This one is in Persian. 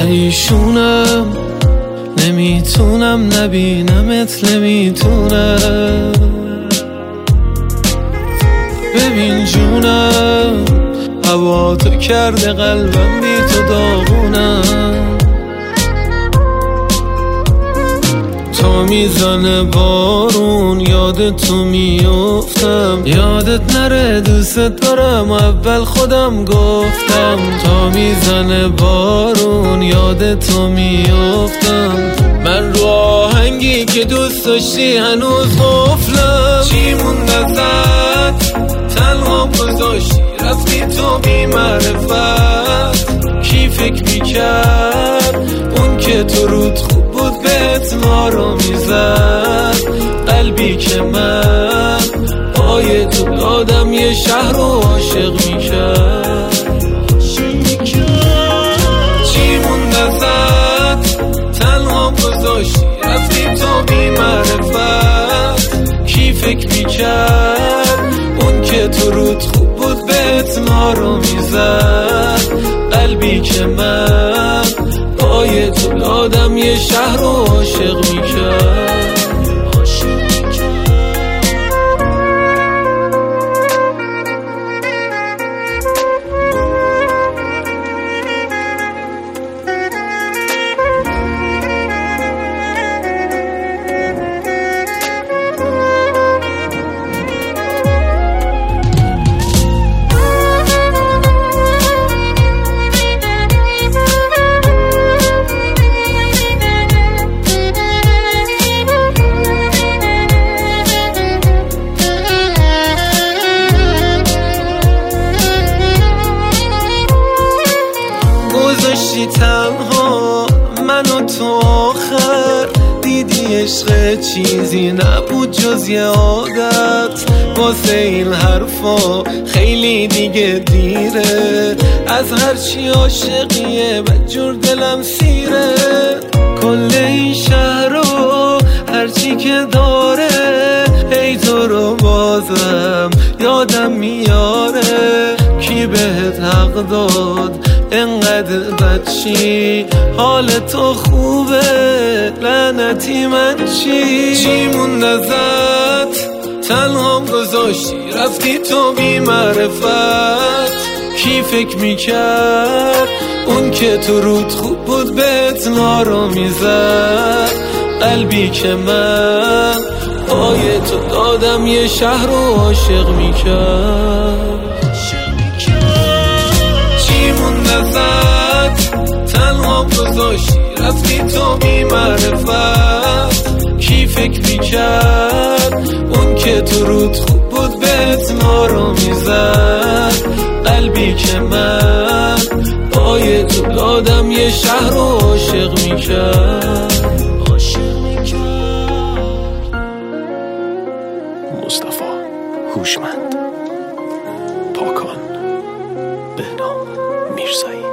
پریشونم نمیتونم نبینمت نمیتونم. ببین جونم هوا تو کرده قلبم بی تو داغونم. تا میزنه بارون یاد تو میافتم، یادت نره دوست دارم اول خودم گفتم. تا میزنه بارون یاد تو میافتم، من رو آهنگی که دوست داشتی هنوز قفلم. چی موند ازت تنها گذاشتی رفتی تو بی معرفت. کی فکر میکرد اون که تو رود خوب بود بهت ما رو میزد. قلبی که من پای تو دادم یه شهر رو عاشق میکرد. چی موند ازت تنها گذاشتی رفتی تو بی معرفت. کی فکر میکرد اون که تو رود خوب بود بهت ما رو میزد. قلبی که من پای تو دادم یه شهر رو عاشق میکرد. گذاشتی تنها منو تو آخر، دیدی عشق چیزی نبود جز یه عادت. واسه این حرفا خیلی دیگه دیره، از هرچی عاشقیه بدجور دلم سیره. کل این شهر رو هرچی که داره ای تو رو بازم یادم میاره. کی بهت حق داد انقدر بدچی؟ حال تو خوبه لعنتی من چی؟ چی موند ازت تنها گذاشتی رفتی تو بی معرفت. کی فکر میکرد اون که تو رود خوب بود بهت ما رو میزد. قلبی که من پای تو دادم یه شهر رو عاشق میکرد. چی موند ازت تنها گذاشتی رفتی تو بی معرفت. کی فکر میکرد اون که تو رود خوب بود بهت ما رو میزد. قلبی که من پای تو دادم یه شهر رو عاشق میکرد. مصطفی هوشمند، پاکان، بهنام میرزایی.